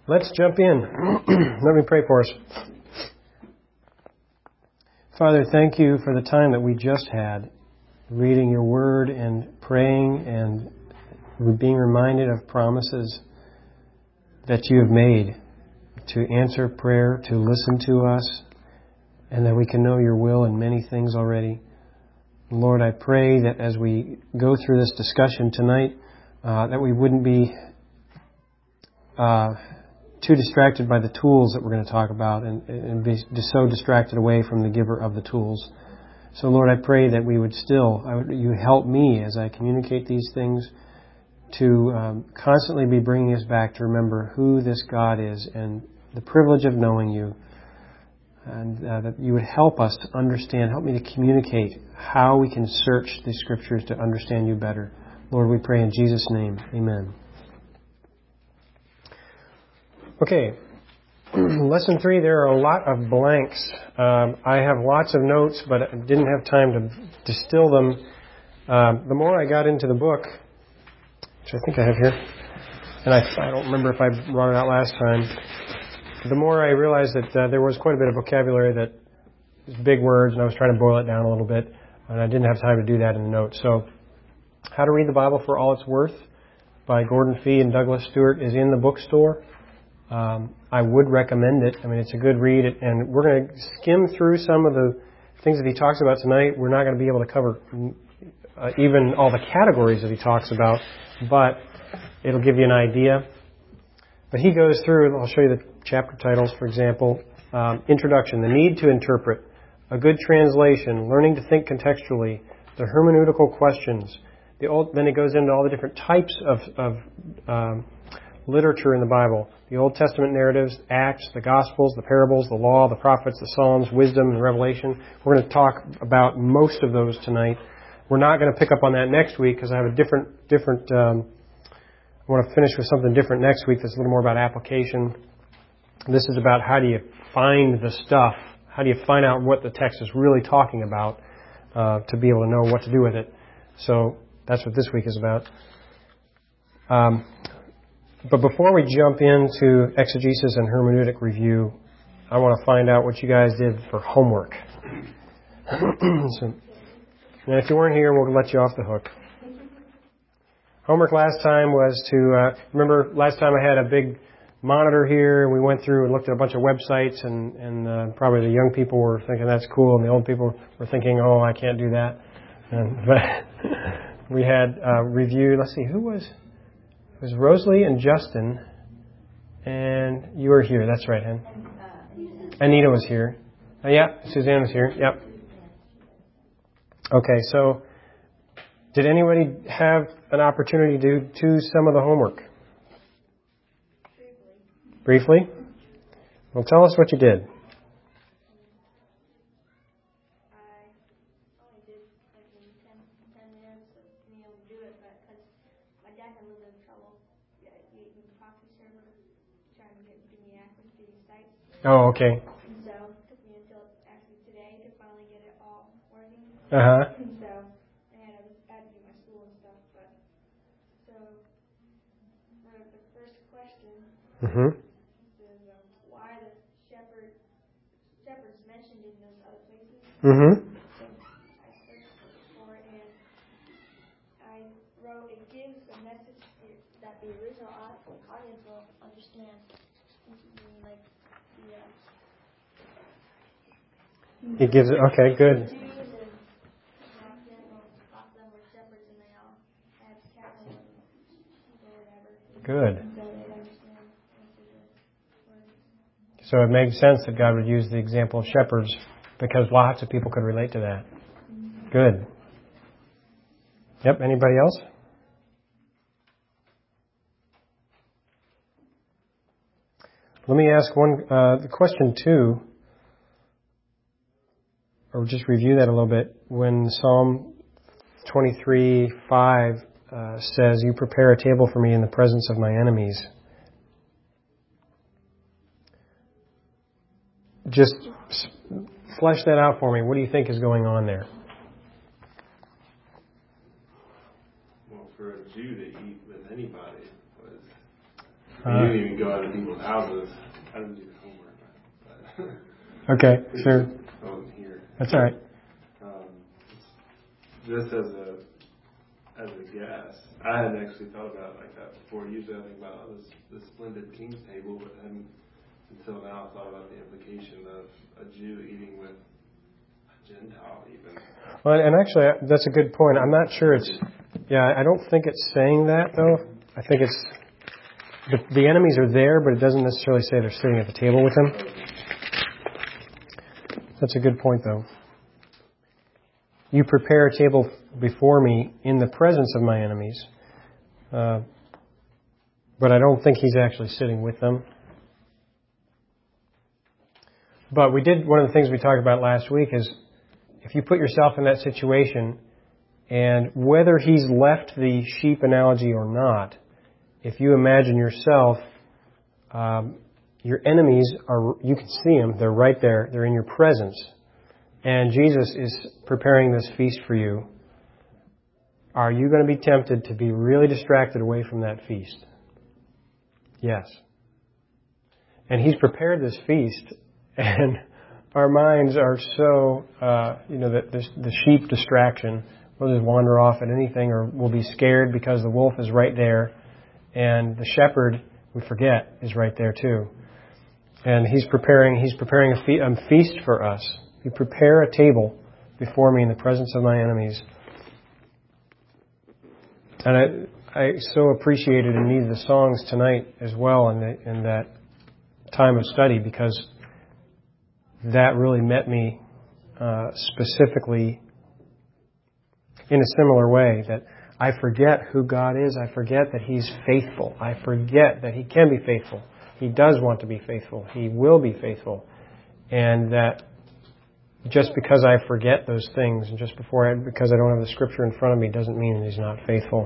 Let's jump in. Let me pray for us. Father, thank you for the time that we just had, reading your word and praying and being reminded of promises that you have made to answer prayer, to listen to us, and that we can know your will in many things already. Lord, I pray that as we go through this discussion tonight, that we wouldn't be too distracted by the tools that we're going to talk about and be so distracted away from the giver of the tools. So Lord, I pray that we would you help me as I communicate these things to constantly be bringing us back to remember who this God is and the privilege of knowing you. And that you would help us to understand, help me to communicate how we can search the Scriptures to understand you better. Lord, we pray in Jesus' name. Amen. Okay, Lesson 3, there are a lot of blanks. I have lots of notes, but I didn't have time to distill them. The more I got into the book, which I think I have here, and I don't remember if I brought it out last time, the more I realized that there was quite a bit of vocabulary that was big words, and I was trying to boil it down a little bit, and I didn't have time to do that in the notes. So, How to Read the Bible for All It's Worth by Gordon Fee and Douglas Stewart is in the bookstore. I would recommend it. I mean, it's a good read, and we're going to skim through some of the things that he talks about tonight. We're not going to be able to cover even all the categories that he talks about, but it'll give you an idea. But he goes through, I'll show you the chapter titles, for example. Introduction, the need to interpret, a good translation, learning to think contextually, the hermeneutical questions. Then it goes into all the different types of literature in the Bible. The Old Testament narratives, Acts, the Gospels, the parables, the law, the prophets, the Psalms, wisdom, and Revelation. We're going to talk about most of those tonight. We're not going to pick up on that next week because I have a different I want to finish with something different next week that's a little more about application. This is about how do you find the stuff, how do you find out what the text is really talking about to be able to know what to do with it. So that's what this week is about. But before we jump into exegesis and hermeneutic review, I want to find out what you guys did for homework. And if you weren't here, we'll let you off the hook. Homework last time was to, remember last time I had a big monitor here and we went through and looked at a bunch of websites and probably the young people were thinking that's cool and the old people were thinking, oh, I can't do that. But we had review, let's see, who was... It was Rosalie and Justin, and you were here. That's right, Hen. Anita was here. Yeah, Suzanne was here. Yep. Okay, so did anybody have an opportunity to do some of the homework? Briefly? Well, tell us what you did. Oh, okay. So it took me until actually today to finally get it all working. Uh-huh. So I had to do my school and stuff. But so for the first question, is why the shepherds mentioned in those other places. So I searched for it and I wrote it gives a message that the original audience will understand. Like He gives it, okay, good. Good. So it makes sense that God would use the example of shepherds because lots of people could relate to that. Good. Yep, anybody else? Let me ask the question 2, or just review that a little bit. When Psalm 23:5 says, "You prepare a table for me in the presence of my enemies." Just flesh that out for me. What do you think is going on there? Well, for a Jew to eat with anybody was You didn't even go out to people's houses. I didn't do the homework. But Okay, sure. I wasn't here. That's all right. Just as a guess, I hadn't actually thought about it like that before. Usually I think about the splendid king's table, but hadn't until now thought about the implication of a Jew eating with a Gentile even. Well, and actually, that's a good point. I'm not sure I don't think it's saying that, though. I think it's, the enemies are there, but it doesn't necessarily say they're sitting at the table with him. That's a good point, though. You prepare a table before me in the presence of my enemies. But I don't think he's actually sitting with them. But one of the things we talked about last week is if you put yourself in that situation, and whether he's left the sheep analogy or not, if you imagine yourself, your enemies you can see them, they're right there, they're in your presence. And Jesus is preparing this feast for you. Are you going to be tempted to be really distracted away from that feast? Yes. And he's prepared this feast, and our minds are so, the sheep distraction. We'll just wander off at anything, or we'll be scared because the wolf is right there, and the shepherd, we forget, is right there too. And he's preparing a feast for us. You prepare a table before me in the presence of my enemies. And I so appreciated and needed the songs tonight as well in that time of study, because that really met me specifically in a similar way, that I forget who God is. I forget that He's faithful. I forget that He can be faithful. He does want to be faithful. He will be faithful. And that just because I forget those things, and because I don't have the Scripture in front of me, doesn't mean that He's not faithful.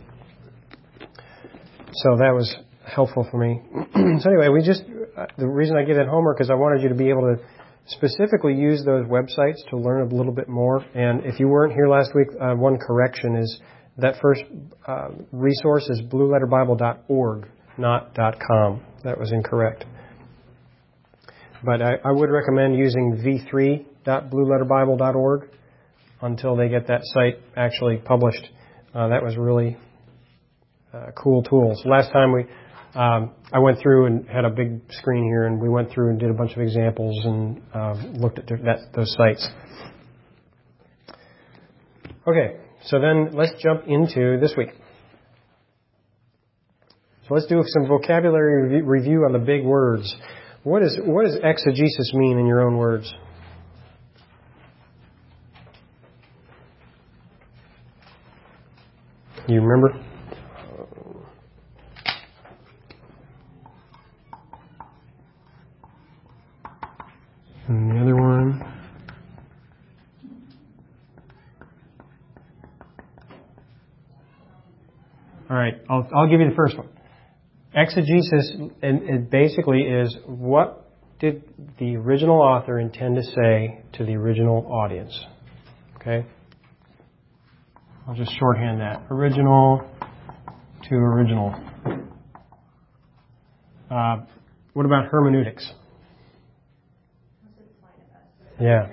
So that was helpful for me. So anyway, the reason I gave that homework is I wanted you to be able to specifically use those websites to learn a little bit more. And if you weren't here last week, one correction is that first resource is blueletterbible.org, not .com. That was incorrect. But I would recommend using v3.blueletterbible.org until they get that site actually published. That was really cool tools. Last time I went through and had a big screen here, and we went through and did a bunch of examples and looked at those sites. Okay, so then let's jump into this week. So let's do some vocabulary review on the big words. What does exegesis mean in your own words? You remember? And the other one. All right, I'll give you the first one. Exegesis, and it basically is, what did the original author intend to say to the original audience? Okay? I'll just shorthand that. Original to original. What about hermeneutics? Yeah.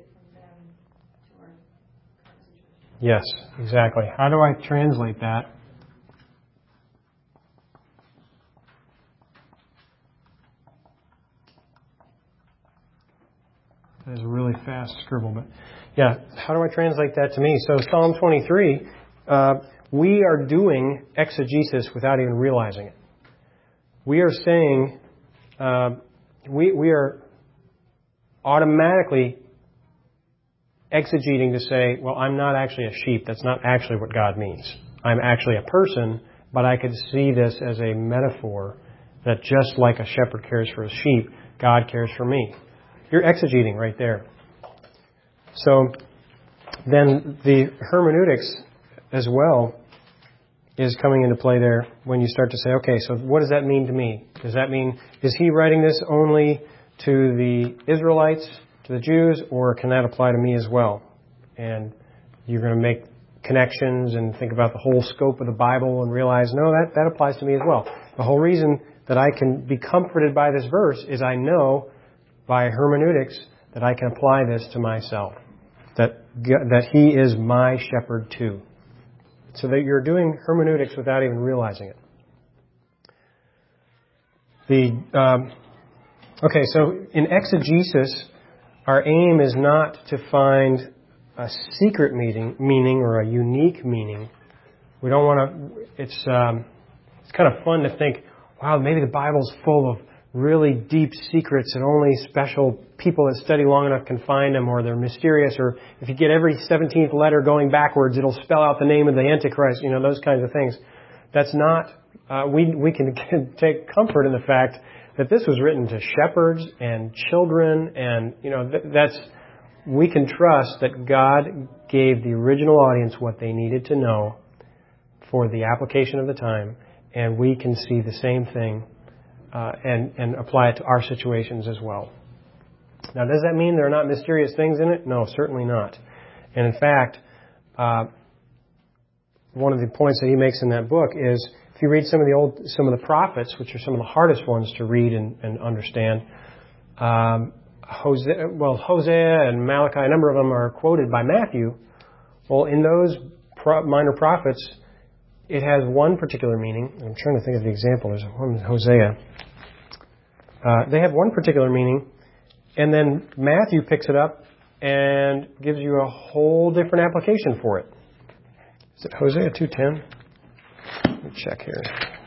Yes, exactly. How do I translate that? That is a really fast scribble, but yeah, how do I translate that to me? So Psalm 23, we are doing exegesis without even realizing it. We are saying, we are automatically exegeting to say, well, I'm not actually a sheep. That's not actually what God means. I'm actually a person, but I could see this as a metaphor that just like a shepherd cares for his sheep, God cares for me. You're exegeting right there. So then the hermeneutics as well is coming into play there when you start to say, okay, so what does that mean to me? Does that mean, is he writing this only to the Israelites, to the Jews, or can that apply to me as well? And you're going to make connections and think about the whole scope of the Bible and realize, no, that applies to me as well. The whole reason that I can be comforted by this verse is I know by hermeneutics that I can apply this to myself. That He is my shepherd too. So that you're doing hermeneutics without even realizing it. So in exegesis, our aim is not to find a secret meaning or a unique meaning. We don't want to. It's kind of fun to think, wow, maybe the Bible's full of really deep secrets and only special people that study long enough can find them, or they're mysterious, or if you get every 17th letter going backwards, it'll spell out the name of the Antichrist, those kinds of things. That's not, we can take comfort in the fact that this was written to shepherds and children, and, we can trust that God gave the original audience what they needed to know for the application of the time, and we can see the same thing and apply it to our situations as well. Now, does that mean there are not mysterious things in it? No, certainly not. And in fact, one of the points that he makes in that book is, if you read some of the prophets, which are some of the hardest ones to read and understand, Hosea and Malachi, a number of them are quoted by Matthew. Well, in those minor prophets, it has one particular meaning. I'm trying to think of the example. There's one in Hosea. They have one particular meaning, and then Matthew picks it up and gives you a whole different application for it. Is it Hosea 2:10? Let me check here.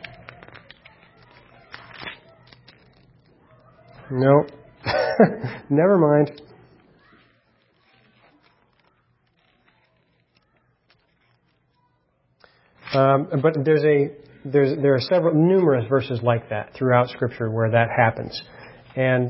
No. Never mind. But there are numerous verses like that throughout Scripture where that happens, and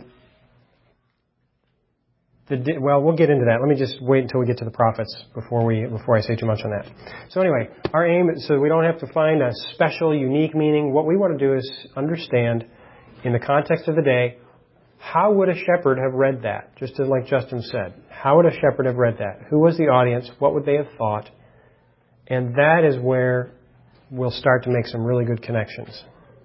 we'll get into that. Let me just wait until we get to the prophets before I say too much on that. So anyway, our aim is so we don't have to find a special, unique meaning. What we want to do is understand, in the context of the day, how would a shepherd have read that? Just like Justin said, how would a shepherd have read that? Who was the audience? What would they have thought? And that is where we'll start to make some really good connections.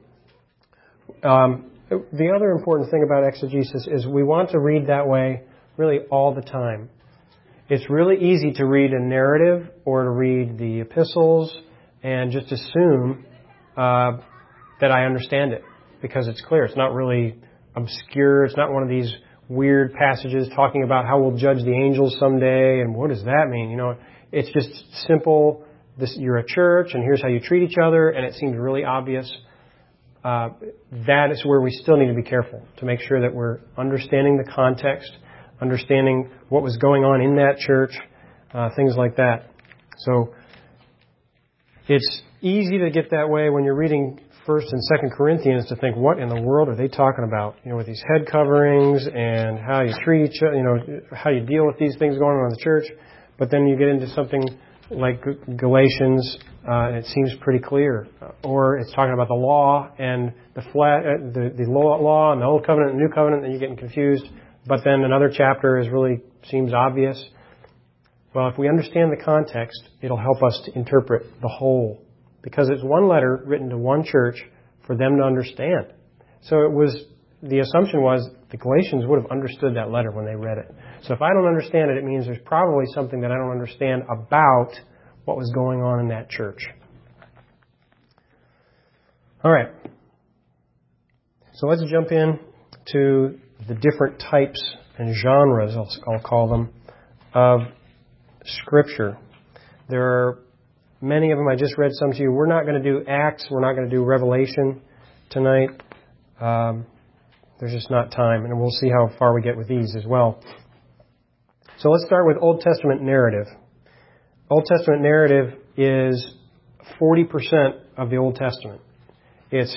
The other important thing about exegesis is we want to read that way really all the time. It's really easy to read a narrative or to read the epistles and just assume that I understand it because it's clear. It's not really obscure. It's not one of these weird passages talking about how we'll judge the angels someday and what does that mean? It's just simple. You're a church and here's how you treat each other, and it seems really obvious. That is where we still need to be careful to make sure that we're understanding the context, understanding what was going on in that church, things like that. So it's easy to get that way when you're reading 1st and 2nd Corinthians to think, what in the world are they talking about? With these head coverings and how you treat each other, how you deal with these things going on in the church. But then you get into something like Galatians, and it seems pretty clear. Or it's talking about the law and the law and the Old Covenant and New Covenant, and you're getting confused. But then another chapter seems obvious. Well, if we understand the context, it'll help us to interpret the whole. Because it's one letter written to one church for them to understand. So the assumption was the Galatians would have understood that letter when they read it. So if I don't understand it, it means there's probably something that I don't understand about what was going on in that church. All right. So let's jump in to the different types and genres, I'll call them, of Scripture. There are many of them. I just read some to you. We're not going to do Acts. We're not going to do Revelation tonight. There's just not time, and we'll see how far we get with these as well. So let's start with Old Testament narrative. Old Testament narrative is 40% of the Old Testament. It's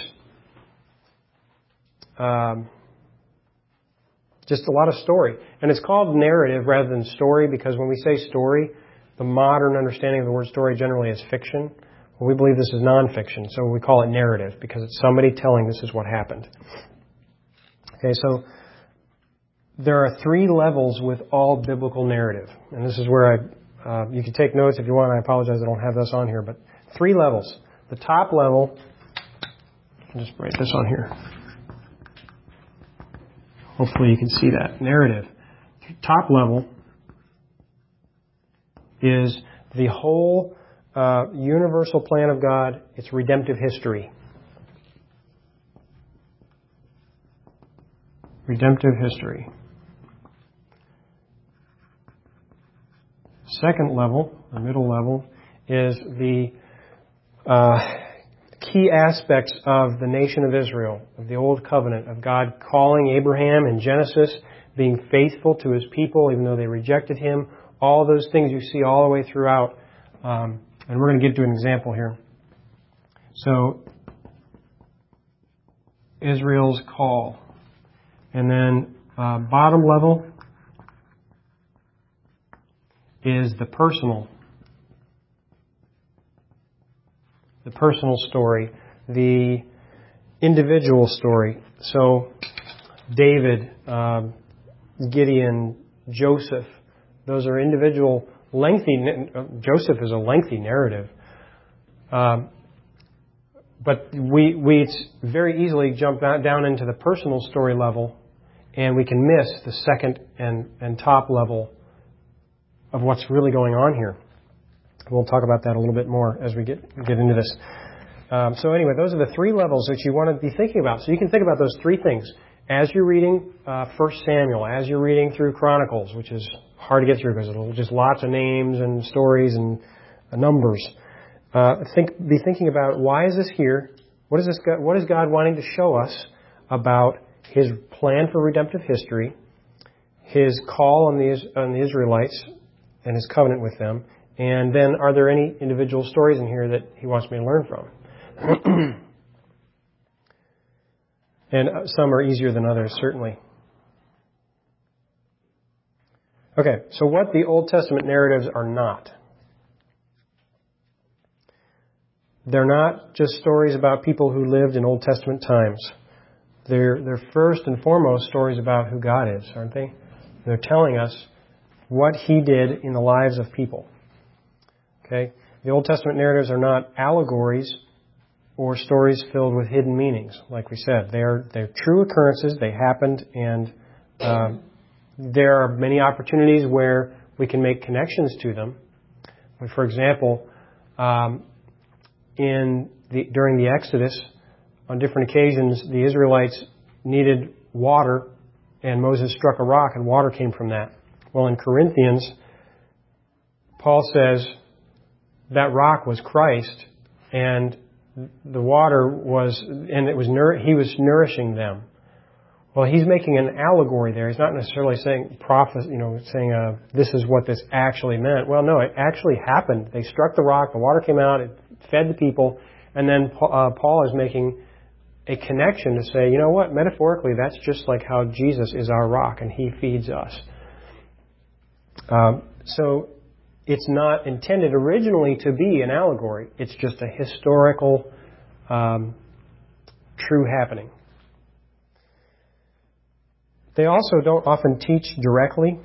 just a lot of story. And it's called narrative rather than story because when we say story, the modern understanding of the word story generally is fiction. Well, we believe this is nonfiction, so we call it narrative because it's somebody telling this is what happened. Okay, so there are 3 levels with all biblical narrative. And this is where you can take notes if you want. I apologize I don't have this on here, but 3 levels. The top level I'll just write this on here. Hopefully you can see that. Narrative. Top level is the whole universal plan of God, its redemptive history. Redemptive history. Second level, the middle level, is the key aspects of the nation of Israel, of the Old Covenant, of God calling Abraham in Genesis, being faithful to His people even though they rejected Him. All those things you see all the way throughout. And we're going to get to an example here. So, Israel's call. And then bottom level is the personal story, the individual story. So David, Gideon, Joseph, those are individual Joseph is a lengthy narrative. But we very easily jump down into the personal story level, and we can miss the second and top level of what's really going on here. We'll talk about that a little bit more as we get into this. So anyway, those are the three levels that you want to be thinking about. So you can think about those three things. As you're reading 1 Samuel, as you're reading through Chronicles, which is hard to get through because it's just lots of names and stories and numbers. Be thinking about, why is this here? What is God wanting to show us about His plan for redemptive history, His call on the Israelites and His covenant with them, and then are there any individual stories in here that He wants me to learn from? And some are easier than others, certainly. Okay, so what the Old Testament narratives are not. They're not just stories about people who lived in Old Testament times. They're first and foremost stories about who God is, aren't they? They're telling us what He did in the lives of people. Okay? The Old Testament narratives are not allegories or stories filled with hidden meanings, like we said. They're true occurrences. They happened, and there are many opportunities where we can make connections to them. For example, during the Exodus, on different occasions, the Israelites needed water, and Moses struck a rock, and water came from that. Well, in Corinthians, Paul says that rock was Christ, and the water he was nourishing them. Well, he's making an allegory there. He's not necessarily saying this is what this actually meant. Well, no, it actually happened. They struck the rock, the water came out, it fed the people, and then Paul is making a connection to say, you know what, metaphorically, that's just like how Jesus is our rock and He feeds us. So it's not intended originally to be an allegory. It's just a historical, true happening. They also don't often teach directly.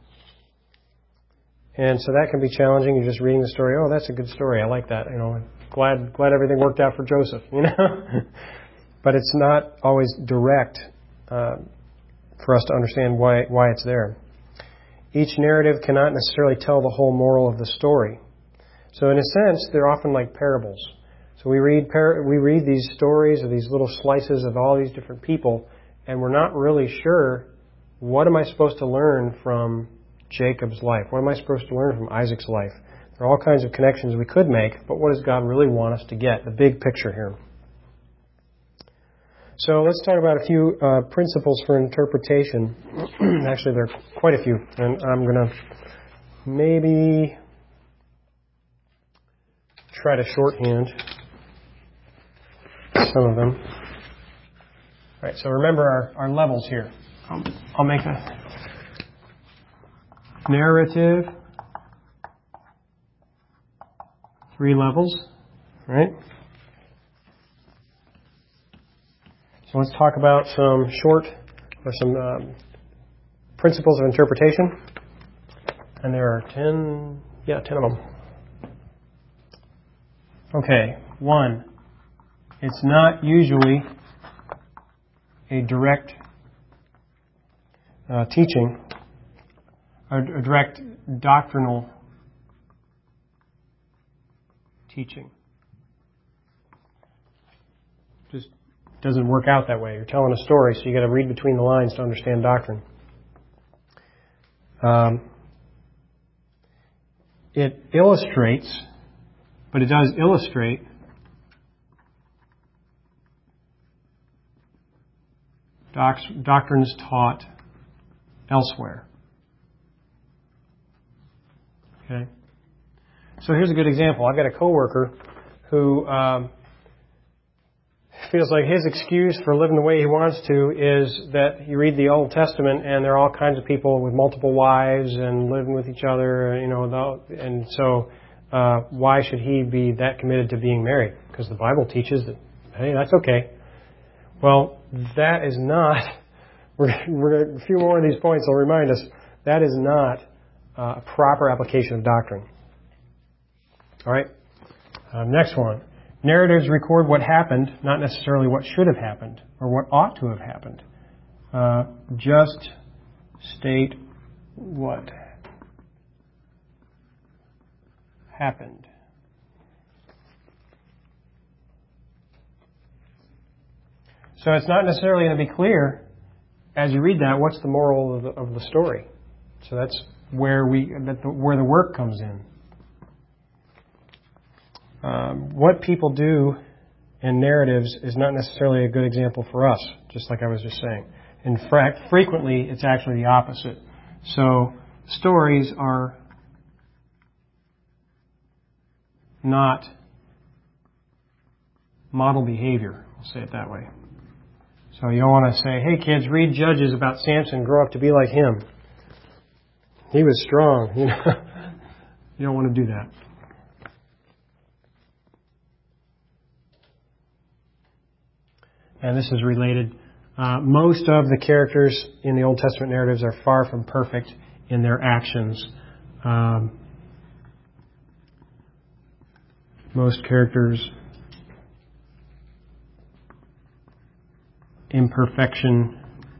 And so that can be challenging. You're just reading the story. Oh, that's a good story. I like that. Glad everything worked out for Joseph. But it's not always direct for us to understand why it's there. Each narrative cannot necessarily tell the whole moral of the story. So in a sense, they're often like parables. So we read these stories of these little slices of all these different people, and we're not really sure, what am I supposed to learn from Jacob's life? What am I supposed to learn from Isaac's life? There are all kinds of connections we could make, but what does God really want us to get? The big picture here. So let's talk about a few principles for interpretation. Actually, there are quite a few, and I'm going to maybe try to shorthand some of them. All right, so remember our levels here. I'll make a narrative, 3 levels, right? So let's talk about some principles of interpretation. And there are 10 of them. Okay, 1. it's not usually a direct teaching, a direct doctrinal teaching. Just doesn't work out that way. You're telling a story, so you got to read between the lines to understand doctrine. It illustrates, but it does illustrate doctrines taught elsewhere. Okay? So here's a good example. I've got a coworker who feels like his excuse for living the way he wants to is that you read the Old Testament and there are all kinds of people with multiple wives and living with each other, and so why should he be that committed to being married? Because the Bible teaches that, hey, that's okay. Well, that is not, a few more of these points will remind us, that is not a proper application of doctrine. All right? Next one. Narratives record what happened, not necessarily what should have happened or what ought to have happened. Just state what happened. So it's not necessarily going to be clear as you read that what's the moral of the story. So that's where where the work comes in. What people do in narratives is not necessarily a good example for us, just like I was just saying. In fact, frequently it's actually the opposite. So stories are not model behavior. I'll say it that way. So you don't want to say, hey kids, read Judges about Samson, grow up to be like him. He was strong. You don't want to do that. And this is related. Most of the characters in the Old Testament narratives are far from perfect in their actions. Most characters' imperfection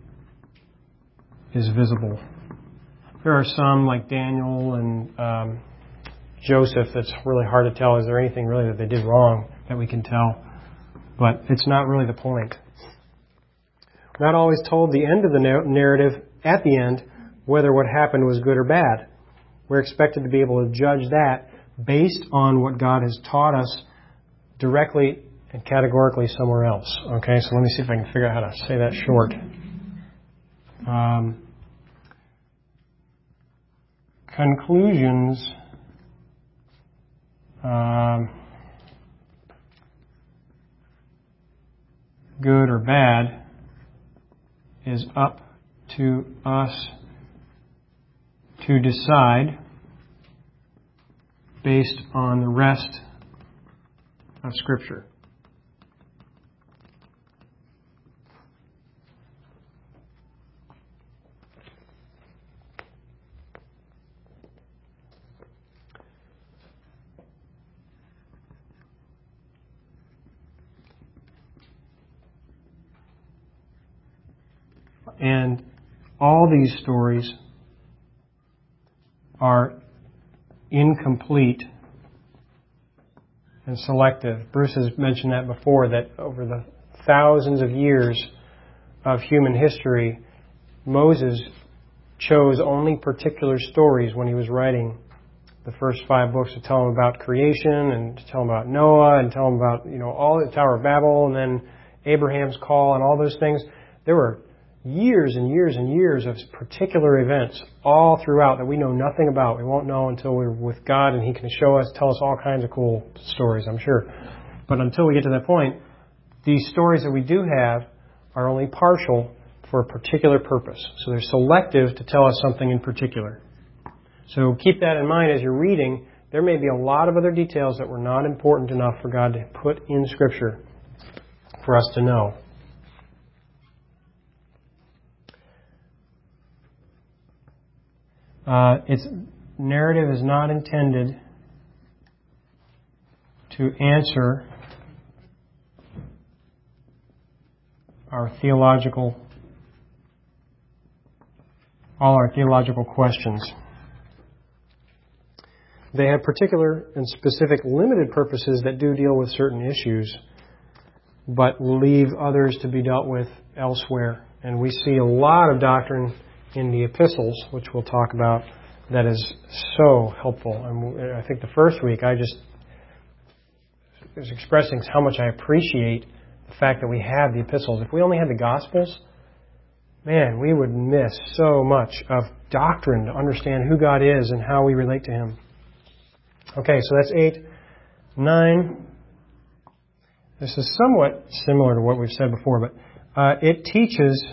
is visible. There are some, like Daniel and Joseph, that's really hard to tell. Is there anything really that they did wrong that we can tell? But it's not really the point. We're not always told the end of the narrative at the end whether what happened was good or bad. We're expected to be able to judge that based on what God has taught us directly and categorically somewhere else. Okay, so let me see if I can figure out how to say that short. Conclusions good or bad is up to us to decide based on the rest of Scripture. And all these stories are incomplete and selective. Bruce has mentioned that before, that over the thousands of years of human history, Moses chose only particular stories when he was writing the first 5 books to tell him about creation and to tell him about Noah and tell him about, all the Tower of Babel and then Abraham's call and all those things. There were years and years and years of particular events all throughout that we know nothing about. We won't know until we're with God and He can tell us all kinds of cool stories, I'm sure. But until we get to that point, these stories that we do have are only partial for a particular purpose. So they're selective to tell us something in particular. So keep that in mind as you're reading. There may be a lot of other details that were not important enough for God to put in Scripture for us to know. Its narrative is not intended to answer our theological questions. They have particular and specific limited purposes that do deal with certain issues, but leave others to be dealt with elsewhere. And we see a lot of doctrine in the epistles, which we'll talk about, that is so helpful. And I think the first week I just was expressing how much I appreciate the fact that we have the epistles. If we only had the Gospels, man, we would miss so much of doctrine to understand who God is and how we relate to Him. Okay, so that's 8. 9. This is somewhat similar to what we've said before, but it teaches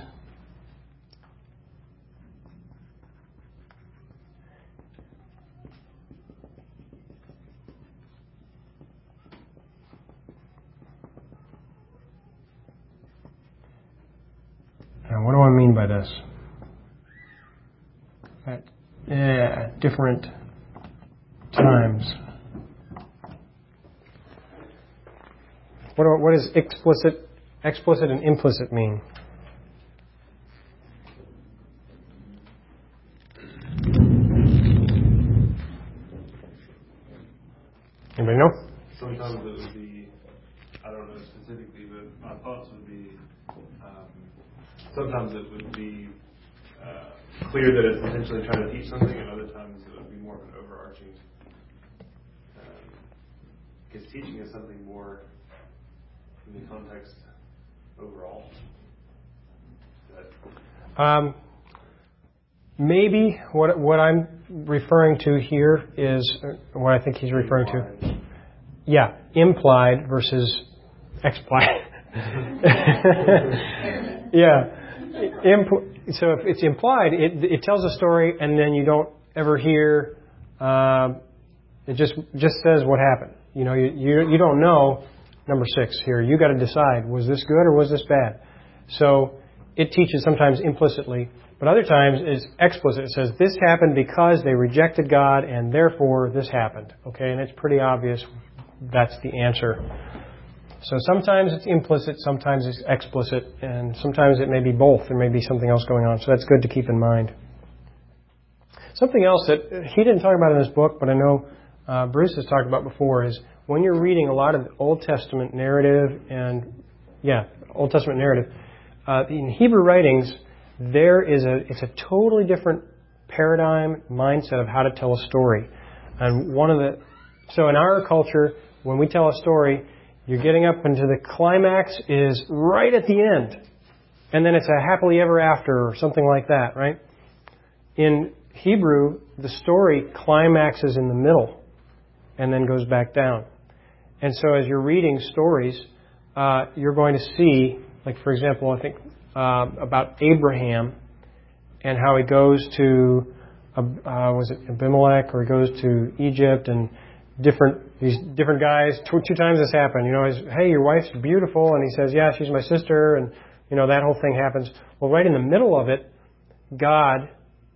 Now, what do I mean by this? At different times. What does explicit and implicit mean? Anybody know? Sometimes it would be, I don't know specifically, but my thoughts would be, sometimes it would be clear that it's intentionally trying to teach something, and other times it would be more of an overarching, because teaching is something more in the context overall. Maybe what I'm referring to here is what I think he's referring to. Yeah, implied versus explied. Yeah. So if it's implied, it tells a story, and then you don't ever hear. It just says what happened. You know, you don't know. Number 6 here. You got to decide: was this good or was this bad? So it teaches sometimes implicitly, but other times it's explicit. It says this happened because they rejected God, and therefore this happened. Okay, and it's pretty obvious that's the answer. So sometimes it's implicit, sometimes it's explicit, and sometimes it may be both. There may be something else going on. So that's good to keep in mind. Something else that he didn't talk about in this book, but I know Bruce has talked about before, is when you're reading a lot of the Old Testament narrative Old Testament narrative, in Hebrew writings, it's a totally different paradigm, mindset of how to tell a story. And so in our culture, when we tell a story, you're getting up into the climax is right at the end. And then it's a happily ever after or something like that, right? In Hebrew, the story climaxes in the middle and then goes back down. And so as you're reading stories, you're going to see, like for example, I think about Abraham and how he goes to, was it Abimelech, or he goes to Egypt, and these different guys, two times this happened. You know, hey, your wife's beautiful, and he says, yeah, she's my sister, and you know, that whole thing happens. Well, right in the middle of it, God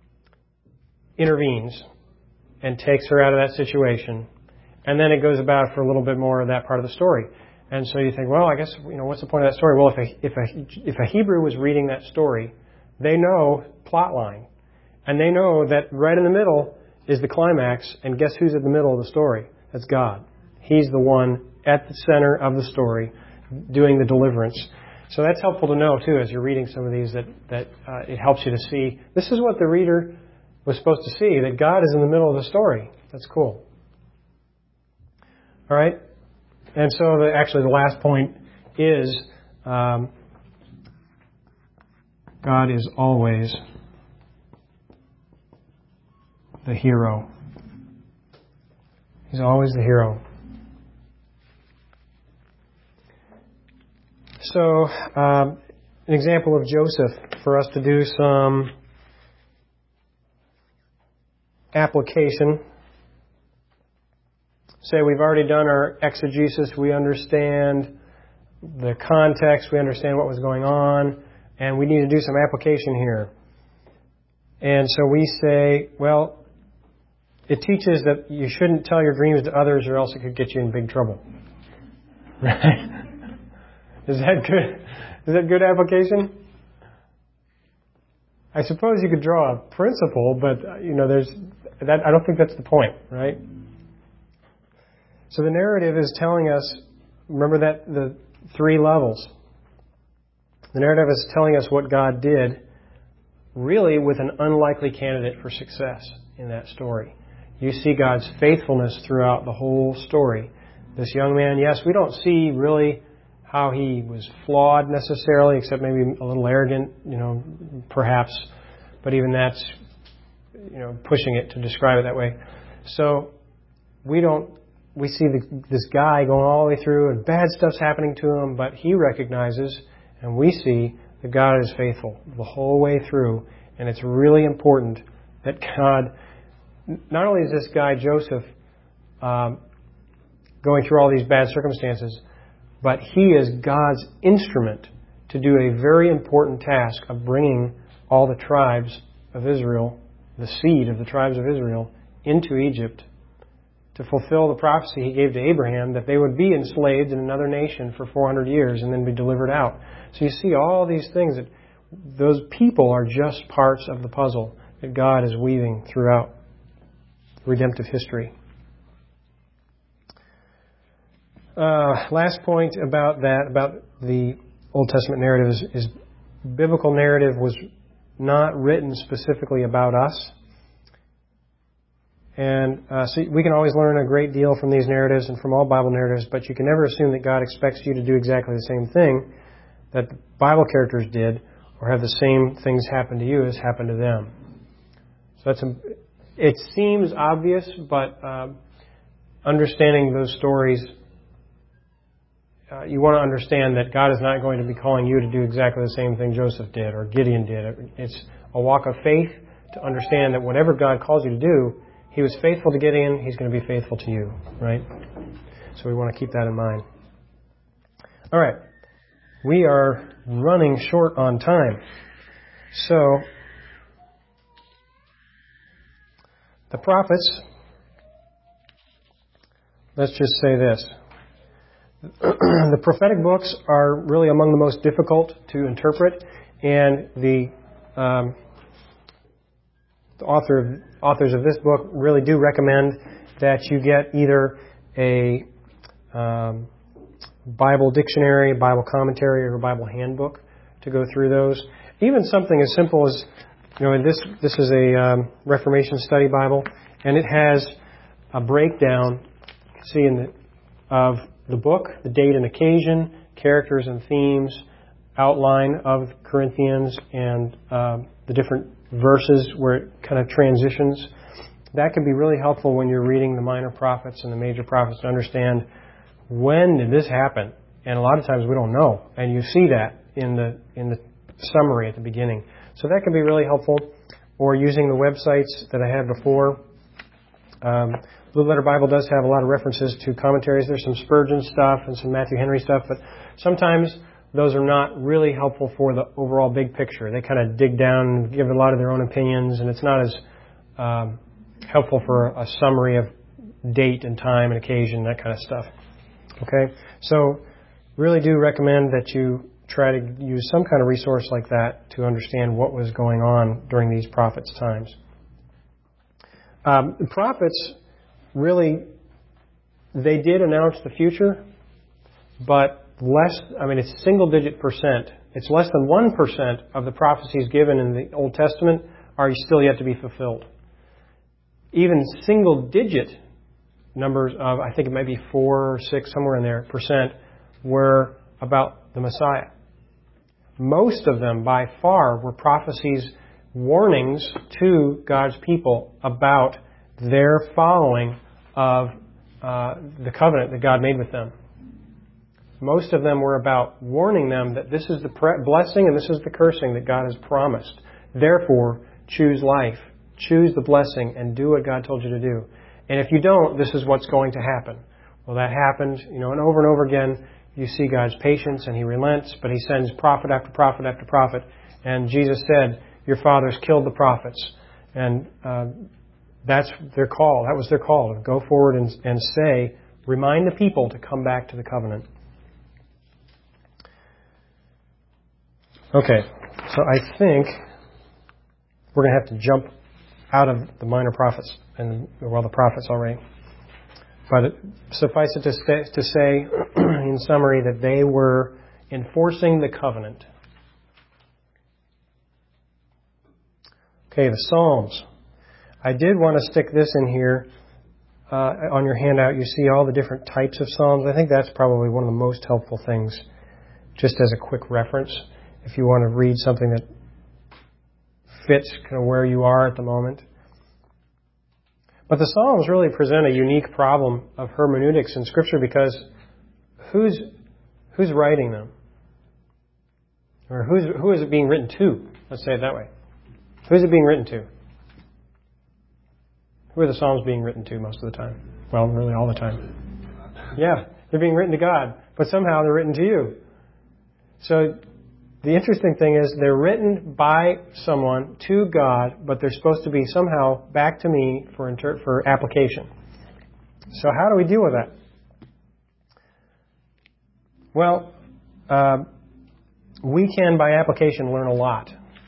intervenes and takes her out of that situation, and then it goes about for a little bit more of that part of the story. And so you think, well, I guess, you know, what's the point of that story? Well, if a Hebrew was reading that story, they know plot line, and they know that right in the middle is the climax, and guess who's at the middle of the story? That's God. He's the one at the center of the story doing the deliverance. So that's helpful to know, too, as you're reading some of these, that it helps you to see, this is what the reader was supposed to see, that God is in the middle of the story. That's cool. All right? And so actually the last point is God is always the hero. He's always the hero. So, an example of Joseph, for us to do some application. Say we've already done our exegesis, we understand the context, we understand what was going on, and we need to do some application here. And so we say, well, it teaches that you shouldn't tell your dreams to others, or else it could get you in big trouble. Right? Is that good? Is that good application? I suppose you could draw a principle, but there's that. I don't think that's the point, right? So the narrative is telling us. Remember that the 3 levels. The narrative is telling us what God did, really with an unlikely candidate for success in that story. You see God's faithfulness throughout the whole story. This young man, yes, we don't see really how he was flawed necessarily, except maybe a little arrogant, perhaps. But even that's, pushing it to describe it that way. So we see this guy going all the way through and bad stuff's happening to him, but he recognizes, and we see that God is faithful the whole way through. And it's really important that God, not only is this guy Joseph going through all these bad circumstances, but he is God's instrument to do a very important task of bringing all the tribes of Israel, the seed of the tribes of Israel, into Egypt to fulfill the prophecy He gave to Abraham that they would be enslaved in another nation for 400 years and then be delivered out. So you see all these things that those people are just parts of the puzzle that God is weaving throughout redemptive history. Last point about the Old Testament narrative is biblical narrative was not written specifically about us. And so we can always learn a great deal from these narratives and from all Bible narratives, but you can never assume that God expects you to do exactly the same thing that the Bible characters did or have the same things happen to you as happened to them. So it seems obvious, but understanding those stories, you want to understand that God is not going to be calling you to do exactly the same thing Joseph did or Gideon did. It's a walk of faith to understand that whatever God calls you to do, He was faithful to Gideon, He's going to be faithful to you, right? So we want to keep that in mind. All right. We are running short on time. So, the prophets, let's just say this. The prophetic books are really among the most difficult to interpret, and the authors of this book really do recommend that you get either a Bible dictionary, Bible commentary, or a Bible handbook to go through those. Even something as simple as, this is a Reformation Study Bible, and it has a breakdown, you can see of the book, the date and occasion, characters and themes, outline of Corinthians, and the different verses where it kind of transitions. That can be really helpful when you're reading the minor prophets and the major prophets to understand when did this happen. And a lot of times we don't know, and you see that in the summary at the beginning. So that can be really helpful. Or using the websites that I had before. Blue Letter Bible does have a lot of references to commentaries. There's some Spurgeon stuff and some Matthew Henry stuff, but sometimes those are not really helpful for the overall big picture. They kind of dig down and give a lot of their own opinions, and it's not as helpful for a summary of date and time and occasion, that kind of stuff. Okay? So really do recommend that you try to use some kind of resource like that to understand what was going on during these prophets' times. The prophets really, they did announce the future, but it's single-digit percent. It's less than 1% of the prophecies given in the Old Testament are still yet to be fulfilled. Even single-digit numbers of, I think it might be 4 or 6, somewhere in there, percent, were about the Messiah. Most of them, by far, were prophecies, warnings to God's people about their following of the covenant that God made with them. Most of them were about warning them that this is the blessing and this is the cursing that God has promised. Therefore, choose life, choose the blessing, and do what God told you to do. And if you don't, this is what's going to happen. Well, that happened, and over and over again, you see God's patience, and He relents, but He sends prophet after prophet after prophet. And Jesus said, your fathers killed the prophets. And that's their call. That was their call, to go forward and say, remind the people to come back to the covenant. Okay, so I think we're going to have to jump out of the minor prophets, and the prophets already. But suffice it to say, in summary, that they were enforcing the covenant. Okay, the Psalms. I did want to stick this in here. On your handout, you see all the different types of Psalms. I think that's probably one of the most helpful things, just as a quick reference, if you want to read something that fits kind of where you are at the moment. But the Psalms really present a unique problem of hermeneutics in Scripture because who's writing them? Or who is it being written to? Let's say it that way. Who is it being written to? Who are the Psalms being written to most of the time? Well, really all the time. Yeah, they're being written to God, but somehow they're written to you. So the interesting thing is they're written by someone to God, but they're supposed to be somehow back to me for application. So how do we deal with that? Well, we can, by application, learn a lot.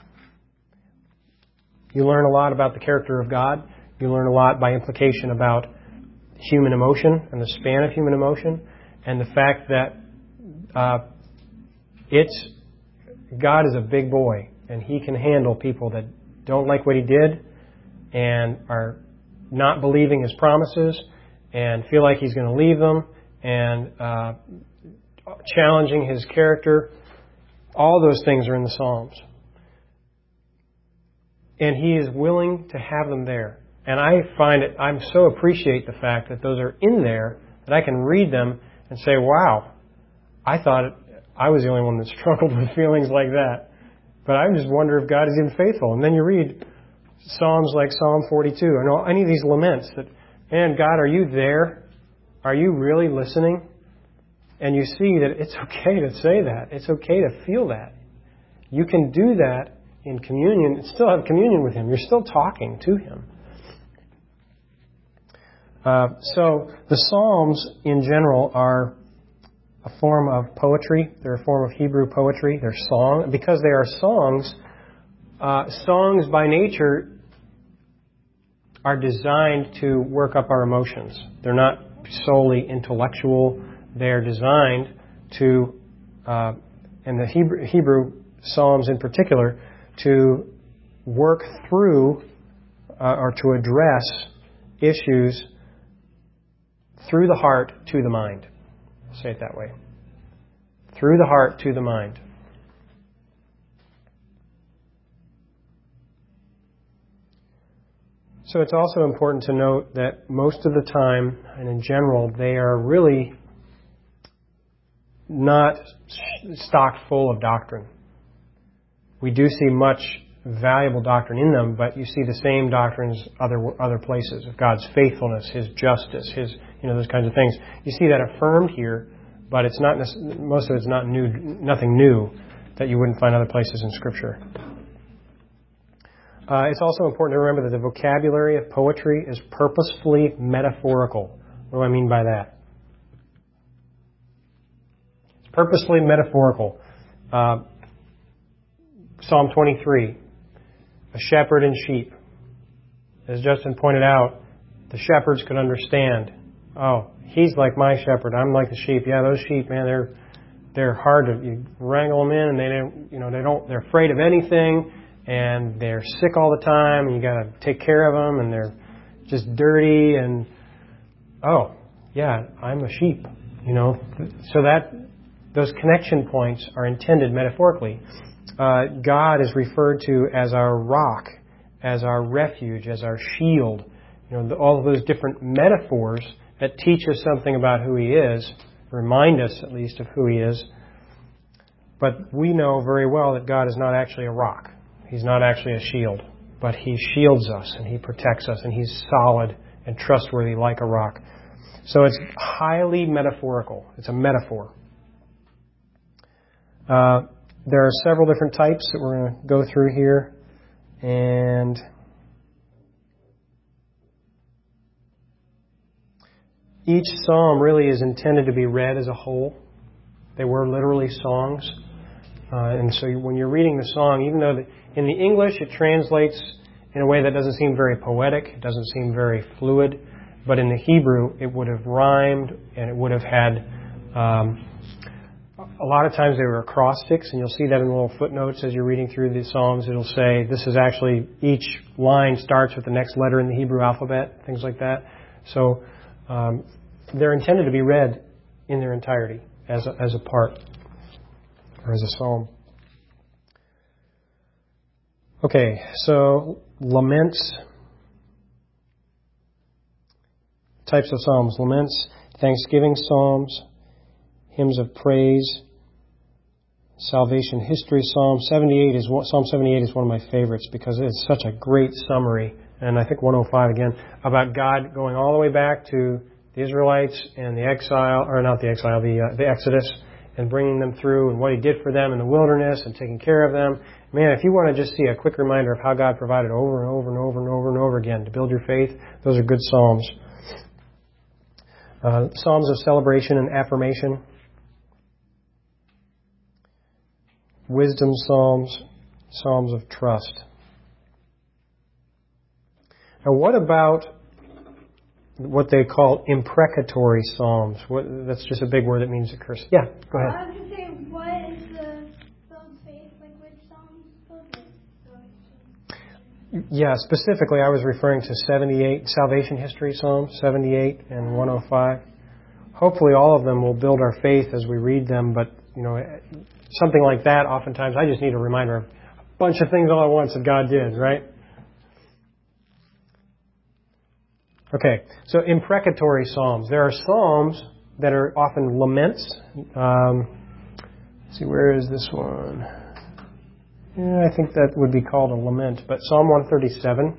You learn a lot about the character of God. You learn a lot by implication about human emotion and the span of human emotion, and the fact that God is a big boy, and He can handle people that don't like what He did and are not believing His promises and feel like He's going to leave them and challenging His character. All those things are in the Psalms. And He is willing to have them there. And I so appreciate the fact that those are in there, that I can read them and say, wow, I thought I was the only one that struggled with feelings like that. But I just wonder if God is even faithful. And then you read Psalms like Psalm 42 and any of these laments that, man, God, are you there? Are you really listening? And you see that it's okay to say that. It's okay to feel that. You can do that in communion and still have communion with Him. You're still talking to Him. So the Psalms in general are a form of poetry. They're a form of Hebrew poetry. They're song. Because they are songs, songs by nature are designed to work up our emotions. They're not solely intellectual. They're designed to, and the Hebrew Psalms in particular, to work through or to address issues through the heart to the mind. I'll say it that way. Through the heart to the mind. So it's also important to note that most of the time, and in general, they are really not stocked full of doctrine. We do see much valuable doctrine in them, but you see the same doctrines other places of God's faithfulness, His justice, His those kinds of things. You see that affirmed here, but it's not most of it's not new, nothing new that you wouldn't find other places in Scripture. It's also important to remember that the vocabulary of poetry is purposefully metaphorical. What do I mean by that? It's purposefully metaphorical. Psalm 23, a shepherd and sheep. As Justin pointed out, the shepherds could understand. Oh, he's like my shepherd. I'm like the sheep. Yeah, those sheep, man, they're hard to you wrangle them in, and they're afraid of anything, and they're sick all the time, and you got to take care of them, and they're just dirty, and oh, yeah, I'm a sheep. So that those connection points are intended metaphorically. God is referred to as our rock, as our refuge, as our shield. All of those different metaphors that teach us something about who He is, remind us at least of who He is. But we know very well that God is not actually a rock. He's not actually a shield. But He shields us and He protects us and He's solid and trustworthy like a rock. So it's highly metaphorical. It's a metaphor. There are several different types that we're going to go through here. And each psalm really is intended to be read as a whole. They were literally songs. And so when you're reading the song, even though in the English it translates in a way that doesn't seem very poetic, it doesn't seem very fluid, but in the Hebrew it would have rhymed and it would have had, a lot of times they were acrostics, and you'll see that in the little footnotes as you're reading through the Psalms. It'll say this is actually, each line starts with the next letter in the Hebrew alphabet, things like that. So they're intended to be read in their entirety as a part, or as a psalm. Okay, so laments, types of psalms: laments, thanksgiving psalms, hymns of praise, salvation history psalm. Psalm 78 is one of my favorites because it's such a great summary, and I think 105 again, about God going all the way back to the Israelites and the exile, or not the exile, the Exodus, and bringing them through and what He did for them in the wilderness and taking care of them. Man, if you want to just see a quick reminder of how God provided over and over and over and over and over again to build your faith, those are good psalms. Psalms of celebration and affirmation. Wisdom psalms, psalms of trust. Now, what about what they call imprecatory psalms? That's just a big word that means a curse. Yeah, go ahead. I was going to say, what is the psalm's faith? Like, which psalm's focus? Yeah, specifically, I was referring to 78, Salvation History Psalm 78 and 105. Hopefully, all of them will build our faith as we read them, but, something like that, oftentimes, I just need a reminder of a bunch of things all at once that God did, right? Okay, so imprecatory psalms. There are psalms that are often laments. Let's see, where is this one? Yeah, I think that would be called a lament. But Psalm 137.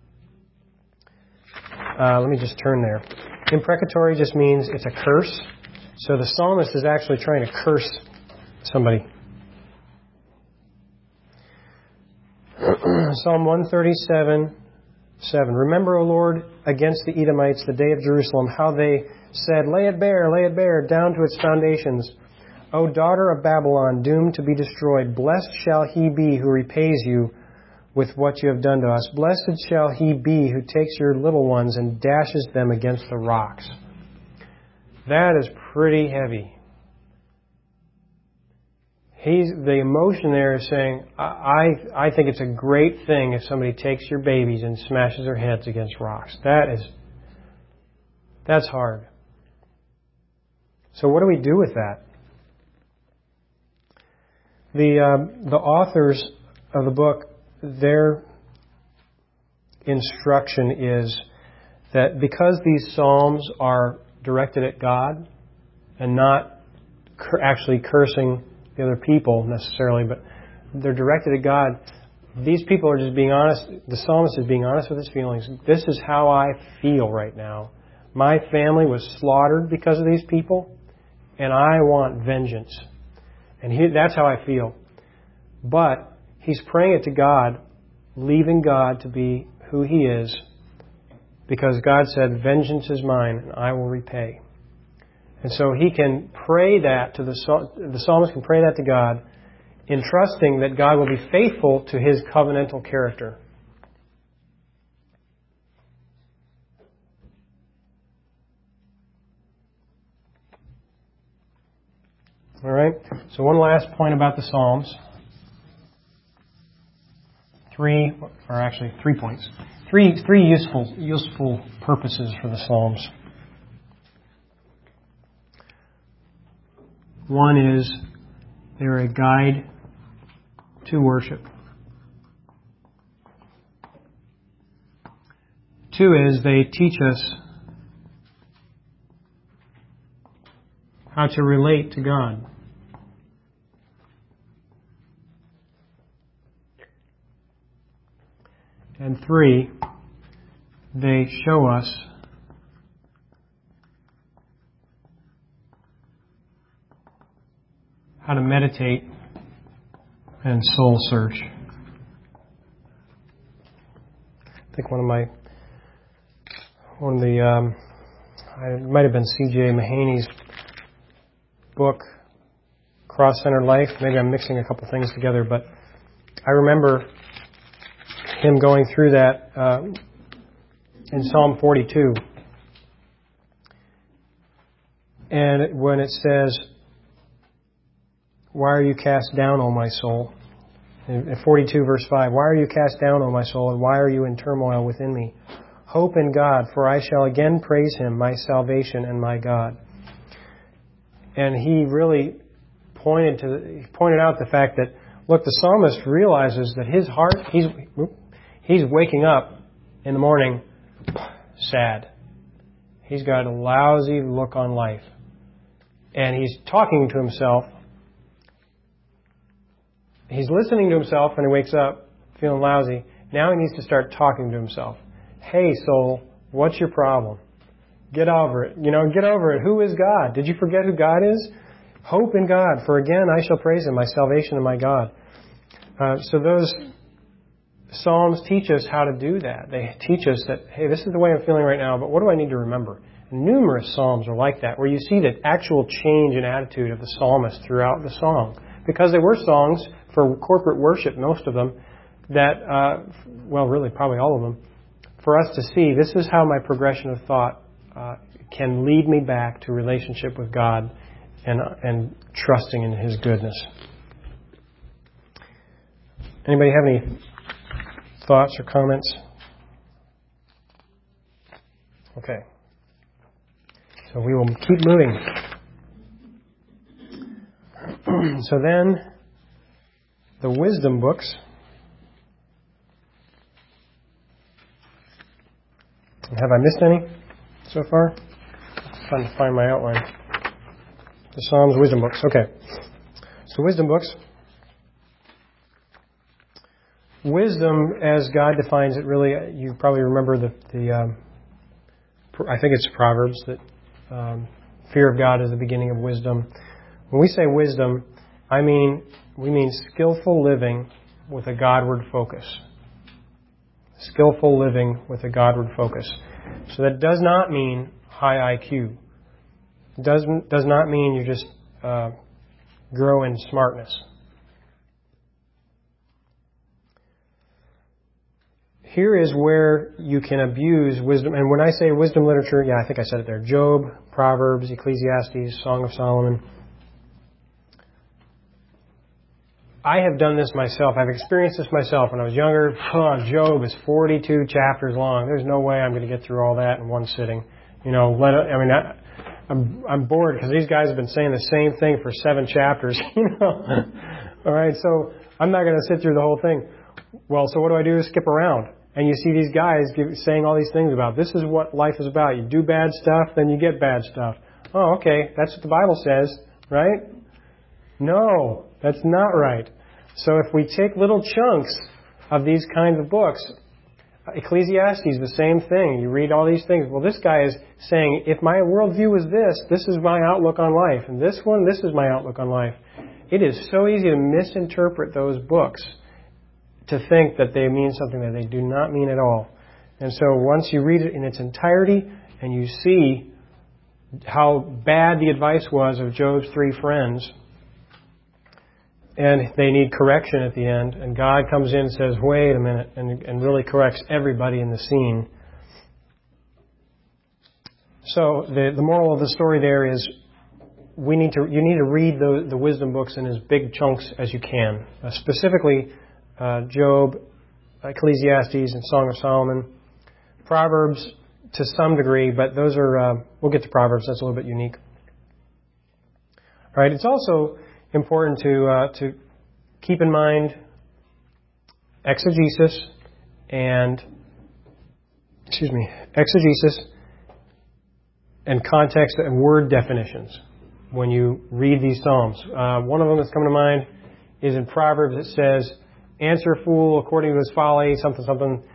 Let me just turn there. Imprecatory just means it's a curse. So the psalmist is actually trying to curse somebody. Psalm 137, 7. Remember, O Lord, against the Edomites, the day of Jerusalem, how they said, lay it bare, down to its foundations. O daughter of Babylon, doomed to be destroyed, blessed shall he be who repays you with what you have done to us. Blessed shall he be who takes your little ones and dashes them against the rocks. That is pretty heavy. The emotion there is saying, I think it's a great thing if somebody takes your babies and smashes their heads against rocks. That's hard. So what do we do with that? The authors of the book, their instruction is that because these psalms are directed at God and not actually cursing the other people necessarily, but they're directed at God, these people are just being honest. The psalmist is being honest with his feelings. This is how I feel right now. My family was slaughtered because of these people, and I want vengeance. And that's how I feel. But he's praying it to God, leaving God to be who He is, because God said, vengeance is mine, and I will repay. And so he can pray that to the psalmist can pray that to God, entrusting that God will be faithful to His covenantal character. All right. So one last point about the Psalms. 3 points. Three useful purposes for the Psalms. One is they're a guide to worship. 2 is they teach us how to relate to God. And 3, they show us how to meditate and soul search. I think it might have been C.J. Mahaney's book cross-centered life. Maybe I'm mixing a couple things together, but I remember him going through that in Psalm 42. And when it says, "Why are you cast down, O my soul?" In 42 verse 5, "Why are you cast down, O my soul, and why are you in turmoil within me? Hope in God, for I shall again praise Him, my salvation and my God." And he really pointed out the fact that, look, the psalmist realizes that his heart, he's waking up in the morning sad. He's got a lousy look on life. And he's talking to himself. He's listening to himself when he wakes up feeling lousy. Now he needs to start talking to himself. Hey, soul, what's your problem? Get over it. Get over it. Who is God? Did you forget who God is? Hope in God, for again I shall praise Him, my salvation and my God. So those Psalms teach us how to do that. They teach us that, hey, this is the way I'm feeling right now, but what do I need to remember? And numerous Psalms are like that, where you see the actual change in attitude of the psalmist throughout the song. Because they were songs for corporate worship, most of them, that, really probably all of them, for us to see this is how my progression of thought can lead me back to relationship with God and trusting in His goodness. Anybody have any thoughts or comments? Okay. So we will keep moving. So then, the wisdom books. Have I missed any so far? I'm trying to find my outline. The Psalms, wisdom books. Okay. So wisdom books. Wisdom, as God defines it, really, you probably remember I think it's Proverbs, that fear of God is the beginning of wisdom. When we say wisdom, we mean skillful living with a Godward focus. Skillful living with a Godward focus. So that does not mean high IQ. It does not mean you just grow in smartness. Here is where you can abuse wisdom. And when I say wisdom literature, I think I said it there. Job, Proverbs, Ecclesiastes, Song of Solomon. I have done this myself. I've experienced this myself. When I was younger, Job is 42 chapters long. There's no way I'm going to get through all that in one sitting. I'm bored because these guys have been saying the same thing for 7 chapters. All right, so I'm not going to sit through the whole thing. Well, so what do I do? Skip around. And you see these guys saying all these things about, this is what life is about. You do bad stuff, then you get bad stuff. Oh, okay, that's what the Bible says, right? No, that's not right. So if we take little chunks of these kinds of books, Ecclesiastes, the same thing. You read all these things. Well, this guy is saying, if my worldview is this is my outlook on life. And this one, this is my outlook on life. It is so easy to misinterpret those books, to think that they mean something that they do not mean at all. And so once you read it in its entirety and you see how bad the advice was of Job's 3 friends, and they need correction at the end, and God comes in and says, wait a minute, and really corrects everybody in the scene. So the moral of the story there is you need to read the wisdom books in as big chunks as you can. Specifically, Job, Ecclesiastes, and Song of Solomon. Proverbs to some degree, but those are, we'll get to Proverbs, that's a little bit unique. All right, it's also important to keep in mind exegesis and context and word definitions when you read these Psalms. One of them that's coming to mind is in Proverbs. It says, answer a fool according to his folly, something.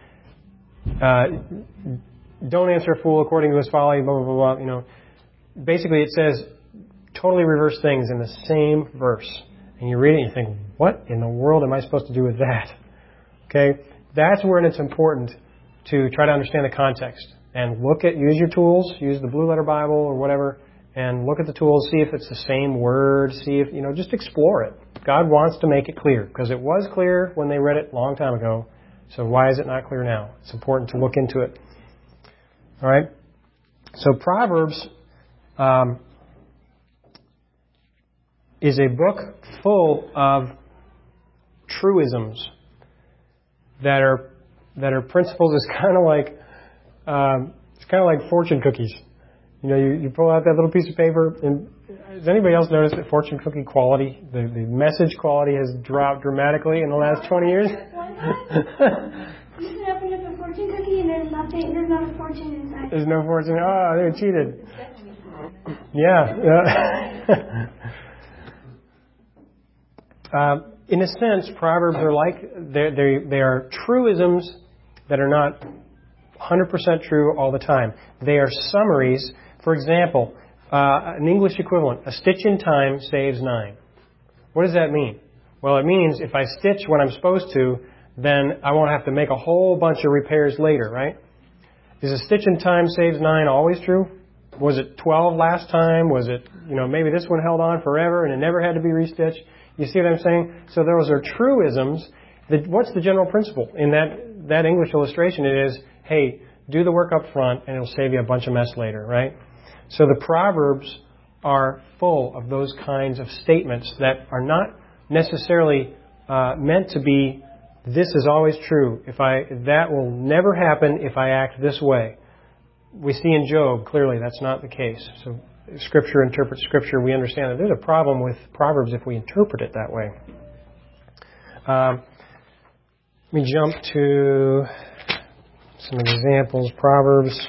Don't answer a fool according to his folly, blah, blah, blah. Basically it says totally reverse things in the same verse. And you read it and you think, what in the world am I supposed to do with that? Okay? That's where it's important to try to understand the context. And use your tools, use the Blue Letter Bible or whatever, and look at the tools, see if it's the same word, see if, just explore it. God wants to make it clear, because it was clear when they read it a long time ago. So why is it not clear now? It's important to look into it. All right? So Proverbs is a book full of truisms that are principles. It's kind of like fortune cookies. You pull out that little piece of paper, and has anybody else noticed that fortune cookie quality, the message quality, has dropped dramatically in the last 20 years? You can open up a fortune cookie and there's not a fortune inside. There's no fortune. Oh, they cheated. Yeah. In a sense, Proverbs are like, they are truisms that are not 100% true all the time. They are summaries. For example, an English equivalent, a stitch in time saves 9. What does that mean? Well, it means if I stitch when I'm supposed to, then I won't have to make a whole bunch of repairs later, right? Is a stitch in time saves 9 always true? Was it 12 last time? Was it, maybe this one held on forever and it never had to be restitched? You see what I'm saying? So those are truisms. What's the general principle? In that English illustration, it is, hey, do the work up front and it'll save you a bunch of mess later, right? So the Proverbs are full of those kinds of statements that are not necessarily meant to be, this is always true. That will never happen if I act this way. We see in Job, clearly that's not the case. So Scripture interprets Scripture. We understand that there's a problem with Proverbs if we interpret it that way. Let me jump to some examples. Proverbs.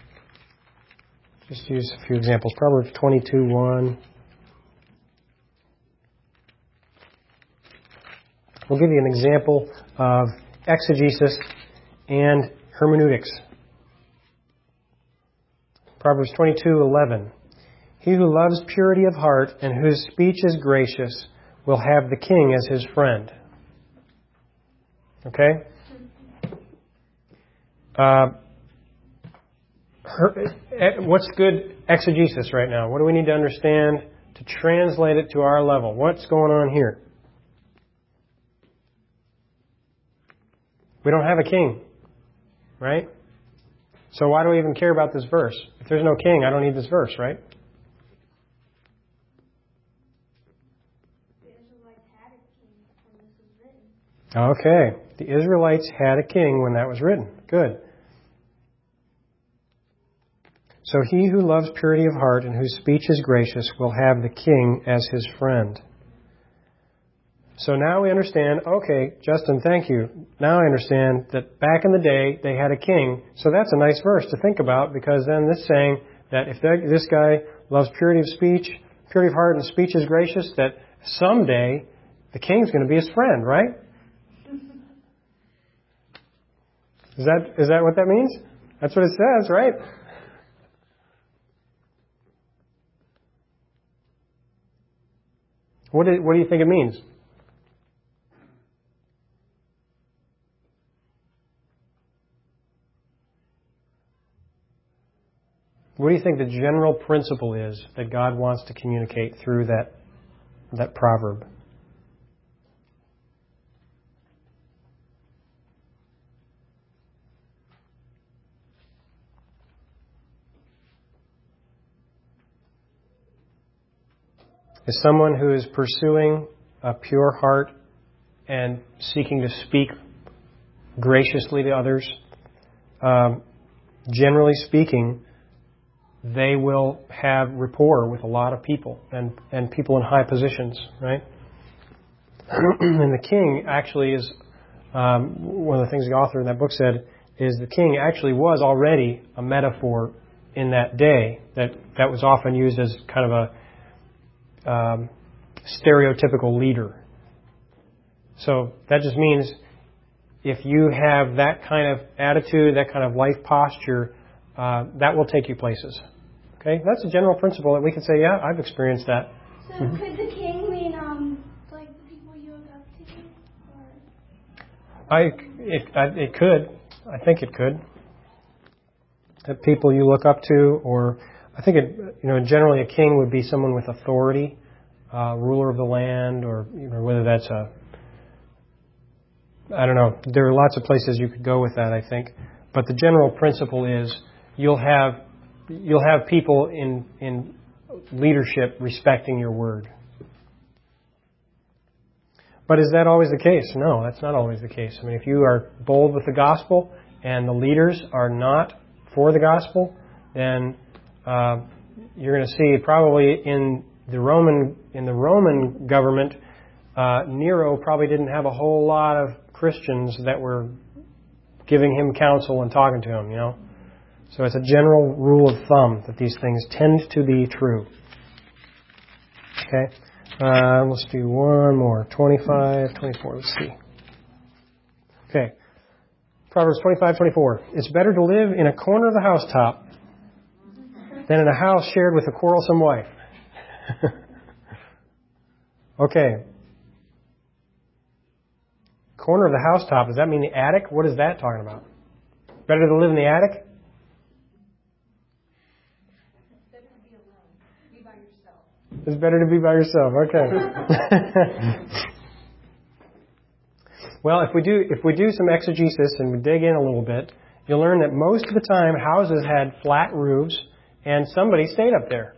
Just use a few examples. Proverbs 22:1. We'll give you an example of exegesis and hermeneutics. Proverbs 22:11. He who loves purity of heart and whose speech is gracious will have the king as his friend. Okay? What's good exegesis right now? What do we need to understand to translate it to our level? What's going on here? We don't have a king, right? So why do we even care about this verse? If there's no king, I don't need this verse, right? The Israelites had a king when this was written. Okay. The Israelites had a king when that was written. Good. So he who loves purity of heart and whose speech is gracious will have the king as his friend. So now we understand, okay, Justin, thank you. Now I understand that back in the day they had a king. So that's a nice verse to think about, because then this is saying that if this guy loves purity of speech, purity of heart and speech is gracious, that someday the king's going to be his friend, right? Is that what that means? That's what it says, right? What do you think it means? What do you think the general principle is that God wants to communicate through that proverb? Is someone who is pursuing a pure heart and seeking to speak graciously to others, generally speaking, they will have rapport with a lot of people and people in high positions, right? And the king actually is, one of the things the author in that book said, is the king actually was already a metaphor in that day that was often used as kind of a stereotypical leader. So that just means if you have that kind of attitude, that kind of life posture, that will take you places. Okay? That's a general principle that we can say, yeah, I've experienced that. So could the king mean like the people you look up to? It could. I think it could. The people you look up to, or I think generally a king would be someone with authority, ruler of the land, or whether that's I don't know. There are lots of places you could go with that, I think. But the general principle is you'll have people in leadership respecting your word. But is that always the case? No, that's not always the case. I mean, if you are bold with the gospel and the leaders are not for the gospel, then you're going to see probably in the Roman government, Nero probably didn't have a whole lot of Christians that were giving him counsel and talking to him, So it's a general rule of thumb that these things tend to be true. Okay. Let's do one more. 25, 24. Let's see. Okay. Proverbs 25:24. It's better to live in a corner of the housetop than in a house shared with a quarrelsome wife. Okay. Corner of the housetop, does that mean the attic? What is that talking about? Better to live in the attic? It's better to be by yourself. Okay. Well, if we do some exegesis and we dig in a little bit, you'll learn that most of the time houses had flat roofs and somebody stayed up there.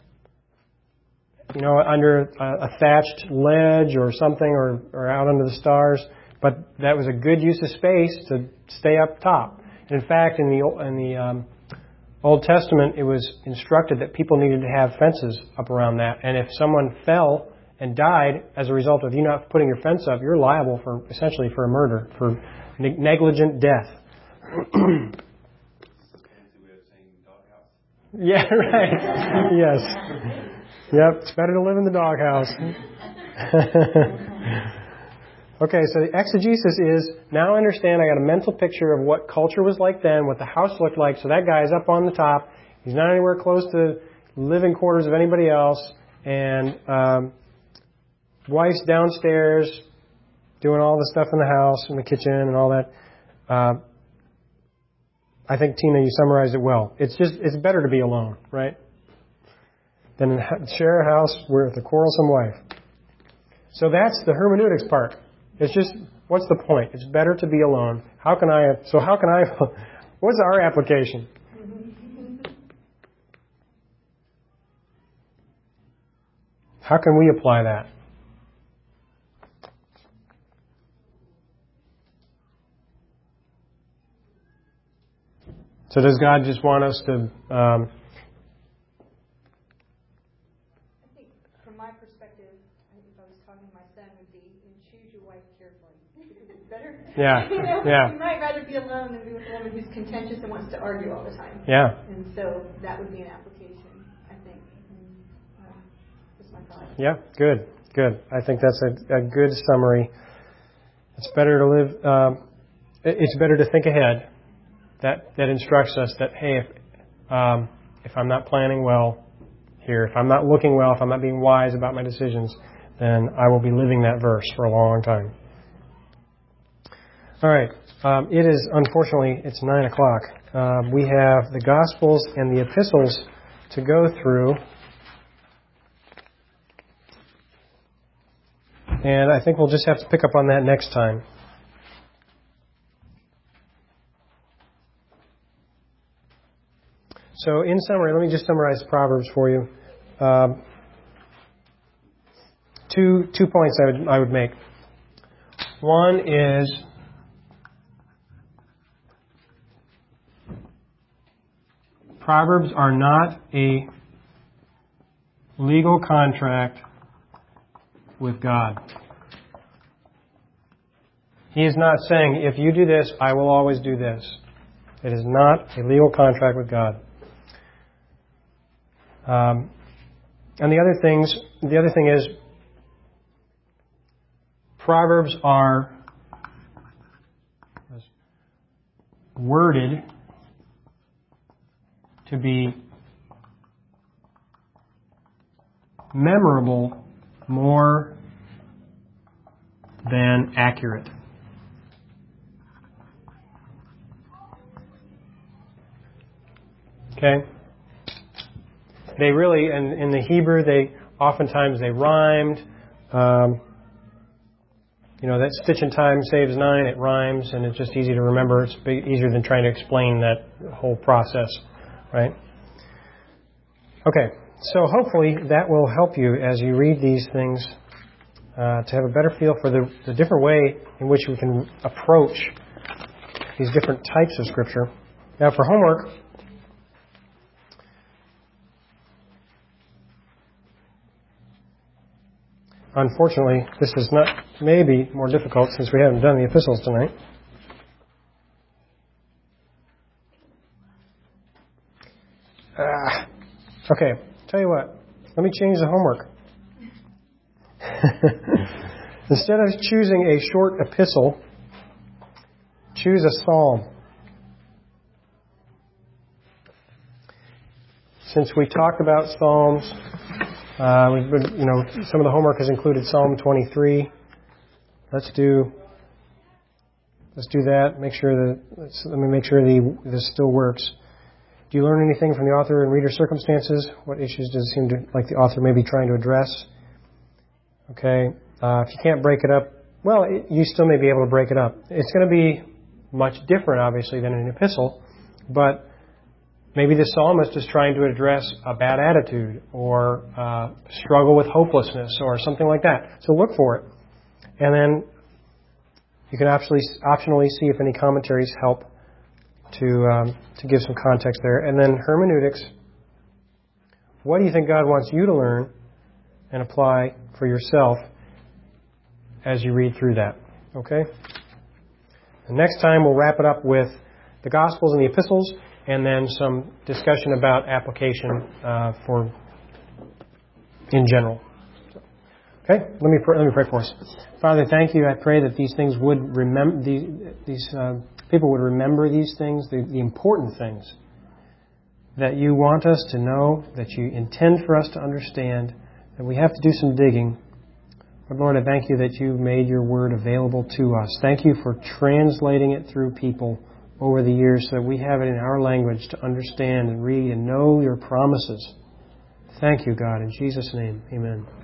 Under a thatched ledge or something, or out under the stars. But that was a good use of space to stay up top. And in fact, in the Old Testament, it was instructed that people needed to have fences up around that. And if someone fell and died as a result of you not putting your fence up, you're liable essentially for a murder, for negligent death. Yeah, right. Yes. Yep, it's better to live in the doghouse. Okay, so the exegesis is, now I understand, I got a mental picture of what culture was like then, what the house looked like. So that guy's up on the top. He's not anywhere close to living quarters of anybody else. And wife's downstairs doing all the stuff in the house, in the kitchen and all that. I think, Tina, you summarized it well. It's better to be alone, right? Than share a house with a quarrelsome wife. So that's the hermeneutics part. It's just, what's the point? It's better to be alone. What's our application? How can we apply that? So does God just want us to... I think from my perspective, if I was talking to my son, would be choose your wife carefully. Because it's better. Yeah. Yeah. You might rather be alone than be with a woman who's contentious and wants to argue all the time. Yeah. And so that would be an application, I think. That's my thought. Yeah, good. I think that's a good summary. It's better to live... it's better to think ahead. That instructs us that, hey, if I'm not planning well here, if I'm not looking well, if I'm not being wise about my decisions, then I will be living that verse for a long time. All right. It is, unfortunately, it's 9 o'clock. We have the Gospels and the Epistles to go through. And I think we'll just have to pick up on that next time. So in summary, let me just summarize Proverbs for you. Two points I would make. One is Proverbs are not a legal contract with God. He is not saying, if you do this, I will always do this. It is not a legal contract with God. And the other thing is, Proverbs are worded to be memorable more than accurate. Okay? They really, in the Hebrew, oftentimes they rhymed. That stitch in time saves 9, it rhymes, and it's just easy to remember. It's easier than trying to explain that whole process, right? Okay, so hopefully that will help you as you read these things to have a better feel for the different way in which we can approach these different types of Scripture. Now for homework, unfortunately, this is not maybe more difficult since we haven't done the epistles tonight. Okay, tell you what. Let me change the homework. Instead of choosing a short epistle, choose a psalm. Since we talked about psalms, some of the homework has included Psalm 23. Let's do that. Let me make sure this still works. Do you learn anything from the author and reader circumstances? What issues does it seem like the author may be trying to address? Okay. If you can't break it up, well, you still may be able to break it up. It's going to be much different, obviously, than an epistle, but maybe the psalmist is trying to address a bad attitude or struggle with hopelessness or something like that. So look for it. And then you can optionally see if any commentaries help to give some context there. And then hermeneutics. What do you think God wants you to learn and apply for yourself as you read through that? Okay? The next time we'll wrap it up with the Gospels and the Epistles, and then some discussion about application in general. Okay, let me pray for us. Father, thank you. I pray that these things would people would remember these things, the important things that you want us to know, that you intend for us to understand, that we have to do some digging. But Lord, I thank you that you've made your word available to us. Thank you for translating it through people over the years so that we have it in our language to understand and read and know your promises. Thank you, God. In Jesus' name, amen.